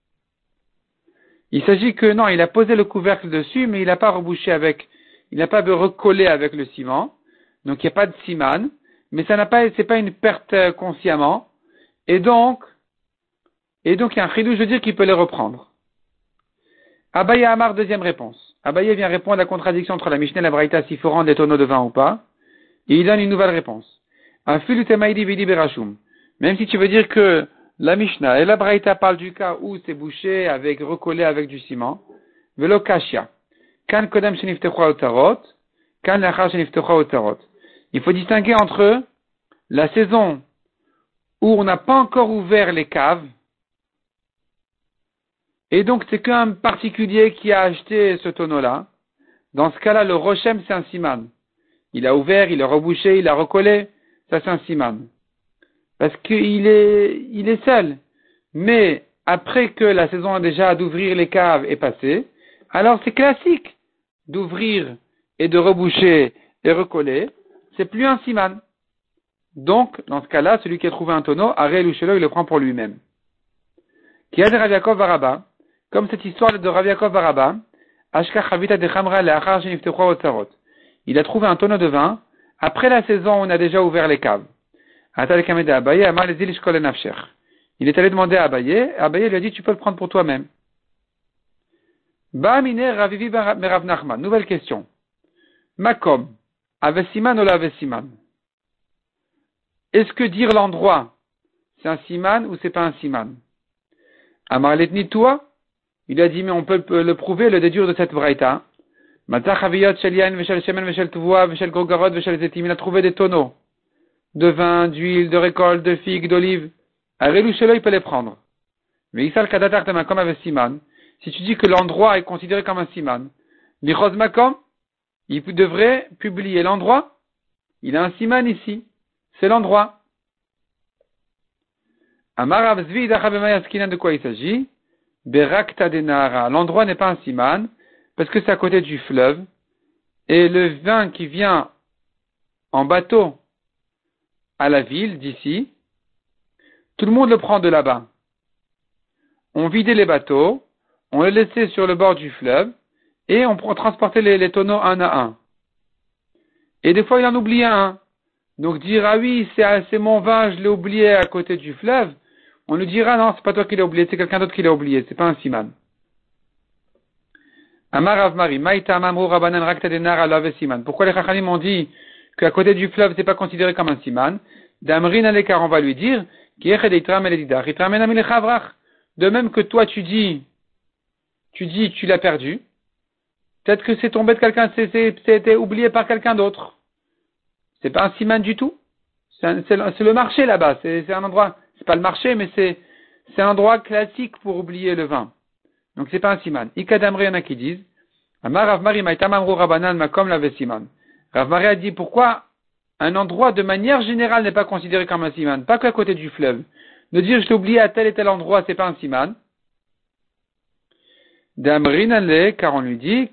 Il s'agit que non, il a posé le couvercle dessus, mais il n'a pas rebouché avec, il n'a pas recollé avec le ciment. Donc il n'y a pas de siman, mais ça n'a pas, c'est pas une perte consciemment. Et donc, et donc il y a un chidouche de dire qu'il peut les reprendre. Abaye Amar, deuxième réponse. Abaye vient répondre à la contradiction entre la Mishnah et la Braïta s'il faut rendre des tonneaux de vin ou pas. Et il donne une nouvelle réponse. Même si tu veux dire que la Mishnah et la Braïta parlent du cas où c'est bouché avec, recollé avec du ciment. Velo kashia. Kan kodem sheniftecha otarot. Kan lachar sheniftecha otarot. Il faut distinguer entre la saison où on n'a pas encore ouvert les caves. Et donc c'est qu'un particulier qui a acheté ce tonneau-là. Dans ce cas-là, le rochem c'est un siman. Il a ouvert, il a rebouché, il a recollé, ça c'est un siman. Parce qu'il est, il est seul. Mais après que la saison déjà d'ouvrir les caves est passée, alors c'est classique d'ouvrir et de reboucher et recoller, c'est plus un siman. Donc, dans ce cas-là, celui qui a trouvé un tonneau, Arel ou Shelo, il le prend pour lui-même. Qui a de Rav Yaakov Baraba, comme cette histoire de Rav Yaakov Baraba, Ashka Chavita de Chamra le'achar sheniftechu otzarot. Il a trouvé un tonneau de vin après la saison où on a déjà ouvert les caves. Il est allé demander à Abaye, et Abaye lui a dit tu peux le prendre pour toi-même. Nouvelle question. Makom, avesiman ou la avesiman? Est-ce que dire l'endroit, c'est un siman ou c'est pas un siman? Amar letni toi, il a dit mais on peut le prouver, le déduire de cette braïta. Il a trouvé des tonneaux de vin, d'huile, de récolte, de figues, d'olives. Arel ou Shelo, il peut les prendre. Mais Isal Kadatar Makom avec siman. Si tu dis que l'endroit est considéré comme un siman, Lichos Makom, il devrait publier l'endroit. Il a un siman ici. C'est l'endroit. Amarav Zvi Dachabemayaskinam, de quoi il s'agit? Berakta de Nahara. L'endroit n'est pas un siman, parce que c'est à côté du fleuve, et le vin qui vient en bateau à la ville d'ici, tout le monde le prend de là-bas. On vidait les bateaux, on les laissait sur le bord du fleuve, et on transportait les, les tonneaux un à un. Et des fois, il en oubliait un. Donc dire, ah oui, c'est, c'est mon vin, je l'ai oublié à côté du fleuve, on lui dira, non, c'est pas toi qui l'as oublié, c'est quelqu'un d'autre qui l'a oublié, c'est pas un siman. Amar Avmari, Maïta Amamru Rabanan Rakta Denar Alave Siman. Pourquoi les Chachamim ont dit qu'à côté du fleuve, c'est pas considéré comme un siman? D'Amrin Alekar, on va lui dire, de même que toi, tu dis, tu dis, tu l'as perdu. Peut-être que c'est tombé de quelqu'un, c'est, c'est, c'était oublié par quelqu'un d'autre. C'est pas un siman du tout. C'est, un, c'est, le, c'est le marché là-bas. C'est, c'est un endroit, c'est pas le marché, mais c'est, c'est un endroit classique pour oublier le vin. Donc c'est pas un siman. Ikadamri, y en a qui disent, Amar Ravmari Maïtamamru Rabanan Makom Lave Siman. Ravmari a dit, pourquoi un endroit de manière générale n'est pas considéré comme un siman, pas qu'à côté du fleuve. De dire je t'ai oublié à tel et tel endroit, c'est pas un siman. D'Amrinale, car on lui dit,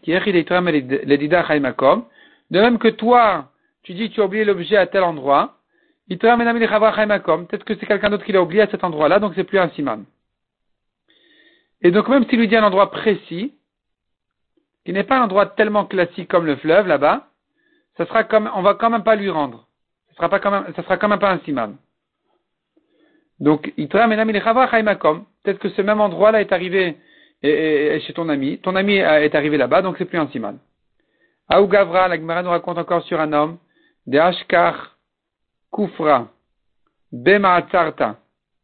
de même que toi, tu dis tu as oublié l'objet à tel endroit, peut-être que c'est quelqu'un d'autre qui l'a oublié à cet endroit-là, donc c'est plus un siman. Et donc même s'il lui dit un endroit précis, qui n'est pas un endroit tellement classique comme le fleuve là-bas, ça sera comme, on va quand même pas lui rendre. Ça sera pas quand même, ça sera quand même pas un siman. Donc, peut-être que ce même endroit-là est arrivé et, et, et chez ton ami. Ton ami est arrivé là-bas, donc c'est plus un siman. Aou Gavra, la Gemara nous raconte encore sur un homme, de Ashkar Kufra Bema'atzarta.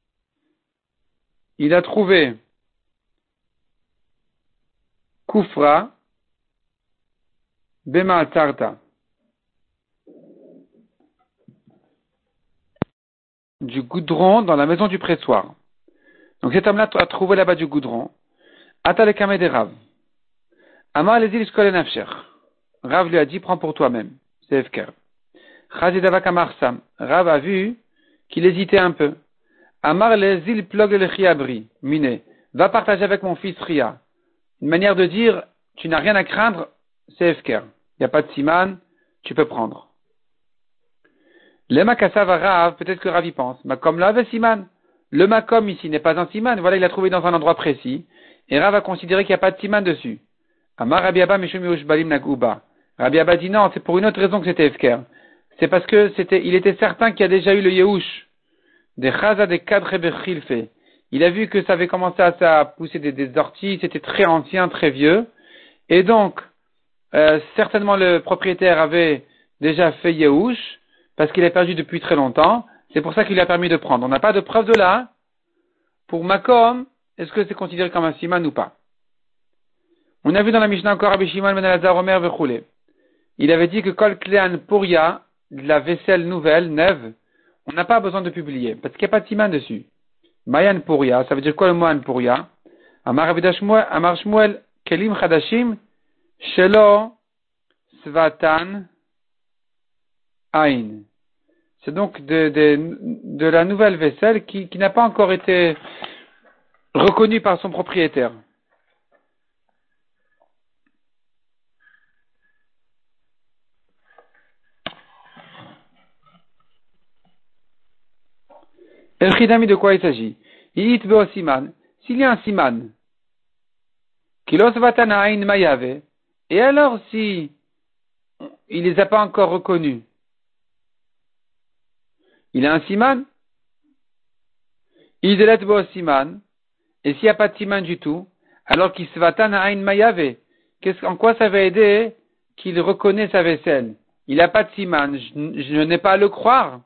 Il a trouvé Kufra Bema'atzarta. Du goudron dans la maison du pressoir. Donc cet homme-là a trouvé là-bas du goudron. Atalekame de Rav. Amar les îles Shkolen Afsher. Rav lui a dit, prends pour toi-même. C'est Efker. Chazidavak Amar Sam. Rav a vu qu'il hésitait un peu. Amar les îles Plog le Chiabri. Mine. Va partager avec mon fils Ria. Une manière de dire, tu n'as rien à craindre, c'est Efker. Il n'y a pas de siman, tu peux prendre. Le Makassav Rav, peut-être que Rav y pense. Makom là, siman. Le Makom ici n'est pas un siman. Voilà, il l'a trouvé dans un endroit précis. Et Rav a considéré qu'il n'y a pas de siman dessus. Amar Rabbi Abba Mishum Yushbalim Nagouba. Rabbi Abba dit non, c'est pour une autre raison que c'était Efker. C'est parce que c'était, il était certain qu'il y a déjà eu le Yehush. Des Chaza des Kadre Bechilfe. Il a vu que ça avait commencé à, à pousser des, des orties. C'était très ancien, très vieux. Et donc, euh, certainement le propriétaire avait déjà fait Yehush. Parce qu'il est perdu depuis très longtemps, c'est pour ça qu'il a permis de prendre. On n'a pas de preuve de là. Pour Makom, est-ce que c'est considéré comme un siman ou pas? On a vu dans la Mishnah encore Rabbi Shimon ben Elazar Omer Vechoulé. Il avait dit que Kol Klean Puria, de la vaisselle nouvelle, neuve, on n'a pas besoin de publier, parce qu'il n'y a pas de siman dessus. Mayan Puria, ça veut dire quoi le mot An Puria? Amar Amar Shmuel Kelim Chadashim Shelo Svatan Ain. C'est donc de, de, de la nouvelle vaisselle qui, qui n'a pas encore été reconnue par son propriétaire. El Chidami, de quoi il s'agit? It Beo Siman. S'il y a un Siman, Kilos Vatana Ain Mayave, et alors si il les a pas encore reconnus, il a un siman. Il est beau siman. Et s'il n'y a pas de siman du tout, alors qu'il se va tan à une mayave, en quoi ça va aider qu'il reconnaît sa vaisselle? Il n'a pas de siman. Je, je n'ai pas à le croire.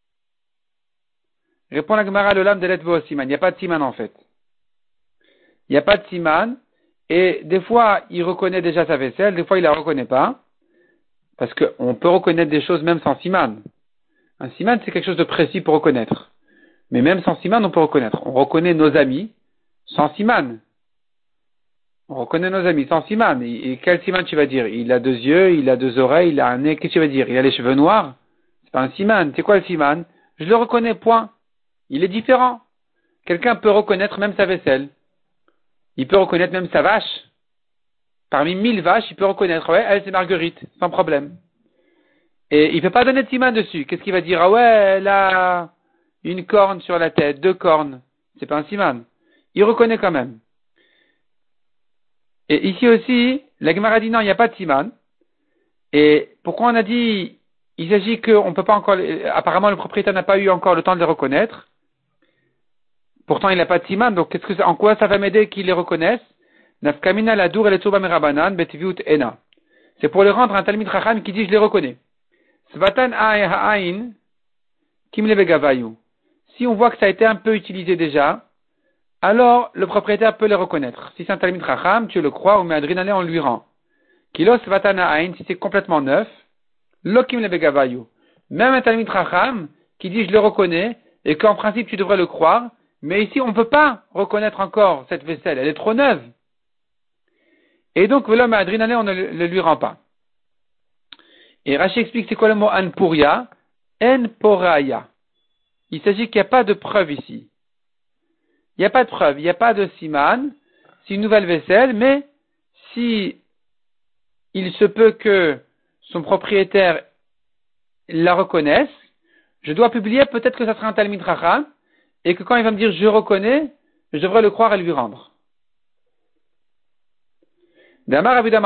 Répond la Gemara le lame de l'être beau siman. Il n'y a pas de siman en fait. Il n'y a pas de siman. Et des fois, il reconnaît déjà sa vaisselle. Des fois, il la reconnaît pas. Parce qu'on peut reconnaître des choses même sans siman. Un siman, c'est quelque chose de précis pour reconnaître. Mais même sans siman, on peut reconnaître. On reconnaît nos amis sans siman. On reconnaît nos amis sans siman. Et quel siman tu vas dire? Il a deux yeux, il a deux oreilles, il a un nez. Qu'est-ce que tu vas dire? Il a les cheveux noirs? C'est pas un siman. C'est quoi le siman? Je le reconnais, point. Il est différent. quelqu'un peut reconnaître même sa vaisselle. Il peut reconnaître même sa vache. Parmi mille vaches, il peut reconnaître, ouais, elle c'est Marguerite, sans problème. Et il ne peut pas donner de siman dessus. Qu'est-ce qu'il va dire? Ah ouais, elle a une corne sur la tête, deux cornes. C'est pas un siman. Il reconnaît quand même. Et ici aussi, la Gemara dit non, il n'y a pas de siman. Et pourquoi on a dit, il s'agit qu'on peut pas encore, apparemment le propriétaire n'a pas eu encore le temps de les reconnaître. Pourtant il n'a pas de siman, donc qu'est-ce que, en quoi ça va m'aider qu'il les reconnaisse? Nafkamina la dour et le tsurba merabanan betviut ena. C'est pour les rendre un talmid chacham qui dit je les reconnais. Svatan ha'ain kim levegavayu. Si on voit que ça a été un peu utilisé déjà, alors le propriétaire peut les reconnaître. Si c'est un talmid chacham, tu le crois, ou mais adrinale on lui rend. Kilos svatan ha'ain, si c'est complètement neuf, lo kim levegavayu. Même un talmid chacham qui dit je le reconnais, et qu'en principe tu devrais le croire, mais ici on ne peut pas reconnaître encore cette vaisselle, elle est trop neuve. Et donc, l'homme à adrinale, on ne le, le lui rend pas. Et Rashi explique c'est quoi le mot anpuria? En poraya. Il s'agit qu'il n'y a pas de preuve ici. Il n'y a pas de preuve, il n'y a pas de siman. C'est une nouvelle vaisselle, mais si il se peut que son propriétaire la reconnaisse, je dois publier, peut-être que ça sera un talmid chacham, et que quand il va me dire je reconnais, je devrais le croire et lui rendre. Comme a dit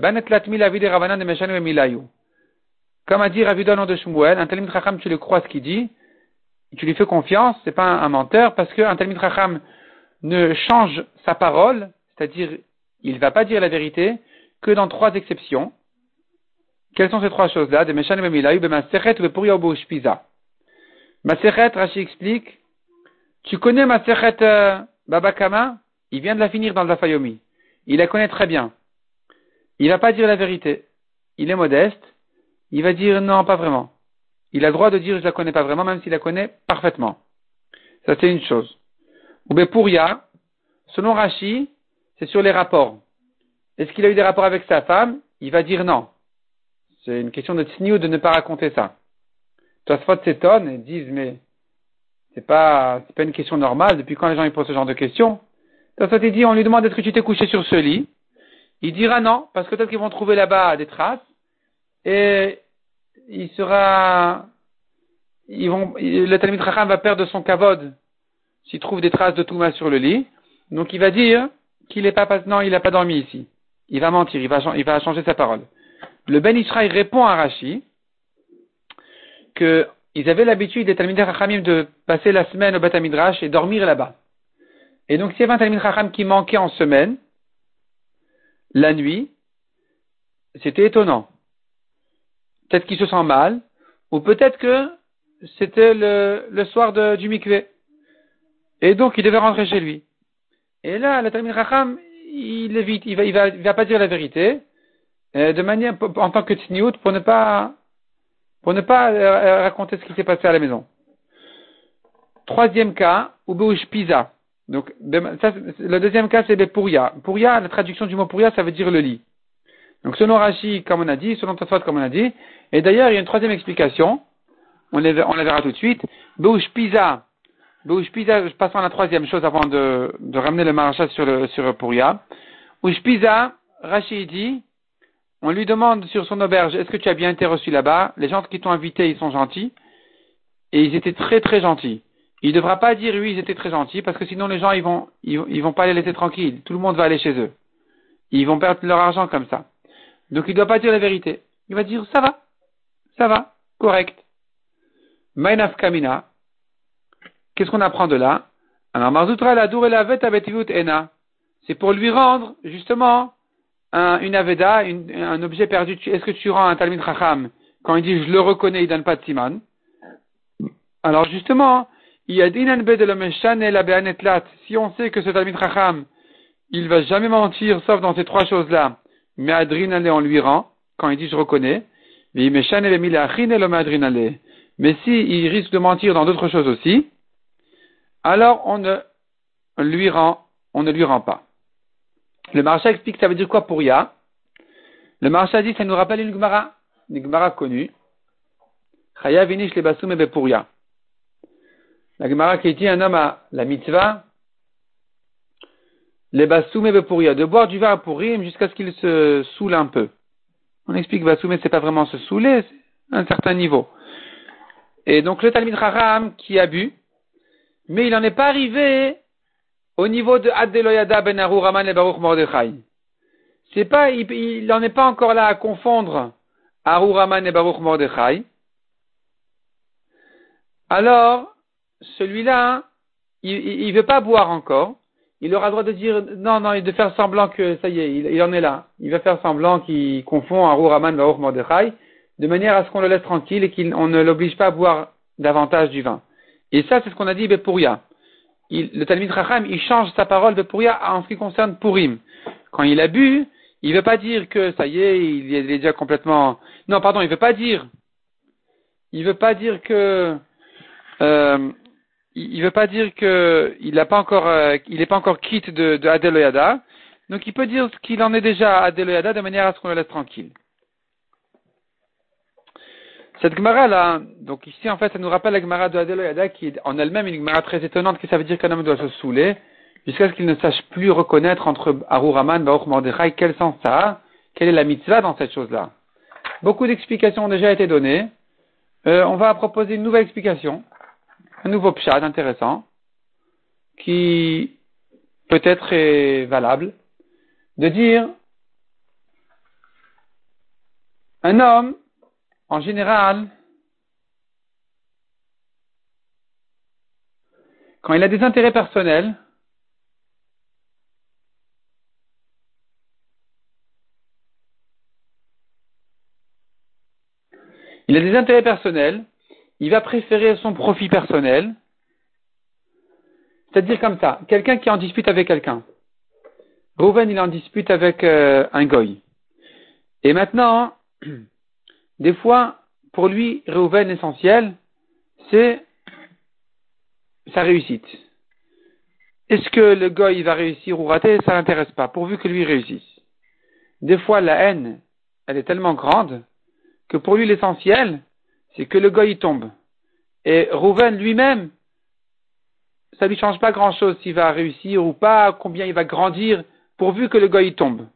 Ravi Donon de Shmuel, un talmid chacham, tu le crois ce qu'il dit, tu lui fais confiance, c'est pas un, un menteur, parce qu'un talmid chacham ne change sa parole, c'est-à-dire, il va pas dire la vérité, que dans trois exceptions. Quelles sont ces trois choses-là? De Meshan et Milayu, de Masechet, ou Puria ou Shpiza. Masechet, Rashi explique, tu connais Masechet euh, Baba Kama? Il vient de la finir dans le Zafayomi. Il la connaît très bien. Il va pas dire la vérité. Il est modeste. Il va dire non, pas vraiment. Il a le droit de dire je la connais pas vraiment, même s'il la connaît parfaitement. Ça, c'est une chose. Ou Bepuria, selon Rashi, c'est sur les rapports. Est-ce qu'il a eu des rapports avec sa femme? Il va dire non. C'est une question de tsniou de ne pas raconter ça. Tosfot s'étonne et disent mais c'est pas, c'est pas une question normale. Depuis quand les gens ils posent ce genre de questions? Tosfot il dit on lui demande est-ce que tu t'es couché sur ce lit? Il dira non, parce que peut-être qu'ils vont trouver là-bas des traces, et il sera, ils vont, le Talmid Chacham va perdre son kavod s'il trouve des traces de Touma sur le lit. Donc il va dire qu'il est pas, non, il n'a pas dormi ici. Il va mentir, il va, il va changer sa parole. Le Ben Israël répond à Rashi que ils avaient l'habitude des Talmid Chachamim de passer la semaine au Beth Midrash et dormir là-bas. Et donc s'il y avait un Talmid Chacham qui manquait en semaine, la nuit, c'était étonnant. Peut-être qu'il se sent mal, ou peut-être que c'était le, le soir de, du mikvé. Et donc, il devait rentrer chez lui. Et là, le Talmid Chacham, il évite, il va, il va, il va pas dire la vérité, euh, de manière, en tant que tsniout, pour ne pas, pour ne pas euh, raconter ce qui s'est passé à la maison. Troisième cas, Ubeush Pisa. Donc, ça, le deuxième cas, c'est Bepuria. Puria, la traduction du mot Puria, ça veut dire le lit. Donc, selon Rashi, comme on a dit, selon Tosfot, comme on a dit. Et d'ailleurs, il y a une troisième explication. On, les, on la verra tout de suite. Beush Pisa. Beush Pisa, je passe à la troisième chose avant de, de ramener le marachat sur le, sur Puria. Beush Pisa, Rashi dit, on lui demande sur son auberge, est-ce que tu as bien été reçu là-bas? Les gens qui t'ont invité, ils sont gentils. Et ils étaient très très gentils. Il ne devra pas dire oui, ils étaient très gentils, parce que sinon les gens ils vont, ils, ils vont pas les laisser tranquilles. Tout le monde va aller chez eux. Ils vont perdre leur argent comme ça. Donc il ne doit pas dire la vérité. Il va dire ça va, ça va, correct. Mainaf Kamina. Qu'est-ce qu'on apprend de là? Alors Marzutra la dour et la vet abetivut ena. C'est pour lui rendre justement un, une aveda, une, un objet perdu. Est-ce que tu rends un talmid chacham quand il dit je le reconnais, il donne pas de siman? Alors justement. Il y a d'inanbe de l'omeshan et la beanetlat. Si on sait que ce Talmid Chacham, il va jamais mentir, sauf dans ces trois choses-là, mais adrinale on lui rend, quand il dit je reconnais, mais meshan et milachin et l'omadrinale. Mais si il risque de mentir dans d'autres choses aussi, alors on ne lui rend, on ne lui rend pas. Le Maharsha explique ça veut dire quoi pour ya. Le Maharsha dit ça nous rappelle une Gemara, une Gemara connue. Chaya vinish le basum et bepuria. La Gemara qui dit un homme a la mitzvah, les bassoum et bepuria, de boire du vin à Purim jusqu'à ce qu'il se saoule un peu. On explique que bassoum, c'est pas vraiment se saouler, c'est un certain niveau. Et donc le Talmid Chacham qui a bu, mais il n'en est pas arrivé au niveau de Ad Deloyada ben Arur Raman et Baruch Mordechai. C'est pas, il n'en est pas encore là à confondre Arur Raman et Baruch Mordechai. Alors, celui-là, il, il, il veut pas boire encore. Il aura le droit de dire, non, non, de faire semblant que ça y est, il, il en est là. Il va faire semblant qu'il confond Arur Raman et Baruch Mordechai, de manière à ce qu'on le laisse tranquille et qu'on ne l'oblige pas à boire davantage du vin. Et ça, c'est ce qu'on a dit, Bepuria. Il, le Talmid Chacham, il change sa parole de Bepuria en ce qui concerne Purim. Quand il a bu, il ne veut pas dire que ça y est, il est déjà complètement. Non, pardon, il ne veut pas dire. Il ne veut pas dire que. Euh, il ne veut pas dire que il n'a pas encore, euh, il n'est pas encore quitte de, de Adeloyada. Donc il peut dire qu'il en est déjà à Adeloyada de manière à ce qu'on le laisse tranquille. Cette Gemara là, donc ici en fait, ça nous rappelle la Gemara de Adeloyada qui est en elle-même une Gemara très étonnante, que ça veut dire qu'un homme doit se saouler jusqu'à ce qu'il ne sache plus reconnaître entre Arur Raman, Baruch Mordechai, quel sens ça a, quelle est la mitzvah dans cette chose-là. Beaucoup d'explications ont déjà été données. Euh, on va proposer une nouvelle explication, un nouveau pshad intéressant, qui peut-être est valable, de dire un homme, en général, quand il a des intérêts personnels, il a des intérêts personnels, il va préférer son profit personnel, c'est-à-dire comme ça, quelqu'un qui est en dispute avec quelqu'un. Reuven, il est en dispute avec euh, un goy. Et maintenant, des fois, pour lui, Reuven, l'essentiel, c'est sa réussite. Est-ce que le goy va réussir ou rater? Ça l'intéresse pas, pourvu que lui réussisse. Des fois, la haine, elle est tellement grande que pour lui, l'essentiel, c'est que le goy tombe. Et Reuven lui-même, ça lui change pas grand-chose s'il va réussir ou pas, combien il va grandir, pourvu que le goy tombe.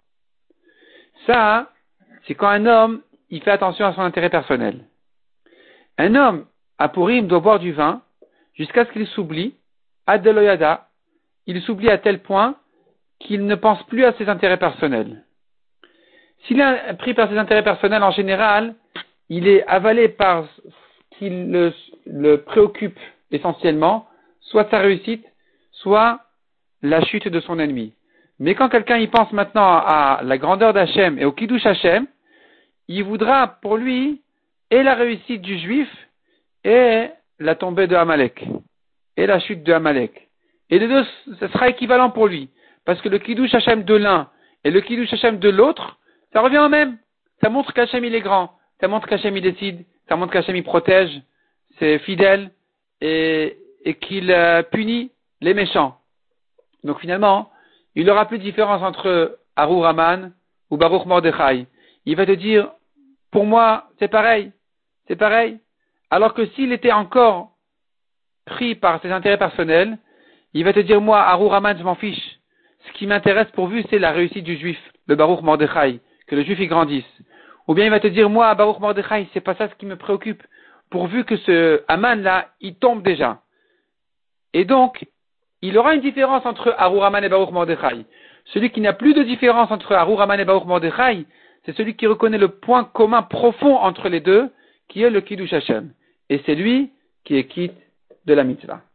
Ça, c'est quand un homme, il fait attention à son intérêt personnel. Un homme, à Purim, doit boire du vin jusqu'à ce qu'il s'oublie, ad deloyada, il s'oublie à tel point qu'il ne pense plus à ses intérêts personnels. S'il est pris par ses intérêts personnels en général, il est avalé par ce qui le, le préoccupe essentiellement, soit sa réussite, soit la chute de son ennemi. Mais quand quelqu'un y pense maintenant à la grandeur d'Hachem et au Kiddush Hachem, il voudra pour lui et la réussite du juif et la tombée de Amalek et la chute de Amalek. Et les deux, ce sera équivalent pour lui. Parce que le Kiddush Hachem de l'un et le Kiddush Hachem de l'autre, ça revient au même. Ça montre qu'Hachem il est grand. Ça montre qu'Hachem il décide. Ça montre qu'Hachem il protège ses fidèles et, et qu'il euh, punit les méchants. Donc finalement, il n'y aura plus de différence entre Arur Raman ou Baruch Mordechai. Il va te dire, pour moi, c'est pareil. C'est pareil. Alors que s'il était encore pris par ses intérêts personnels, il va te dire, moi, Arur Raman, je m'en fiche. Ce qui m'intéresse pourvu, c'est la réussite du juif, le Baruch Mordechai, que le juif y grandisse. Ou bien il va te dire, moi, Baruch Mordechai, c'est pas ça ce qui me préoccupe, pourvu que ce Haman-là, il tombe déjà. Et donc, il aura une différence entre Arur Raman et Baruch Mordechai. Celui qui n'a plus de différence entre Arur Raman et Baruch Mordechai, c'est celui qui reconnaît le point commun profond entre les deux, qui est le Kiddush Hashem. Et c'est lui qui est quitte de la mitzvah.